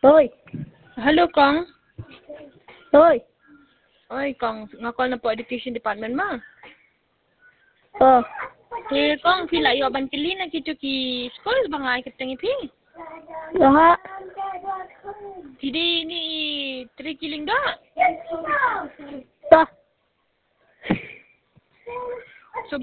Hoy. Hello, Kong. Hoy. Oi, Kong. Ngakol na po Education Department ma. Oh. Thì Kong phi lại ở ban kili na kitu ki school ba nga ikatang ipi. Laha. Hindi ni 3 kiling da. Ta.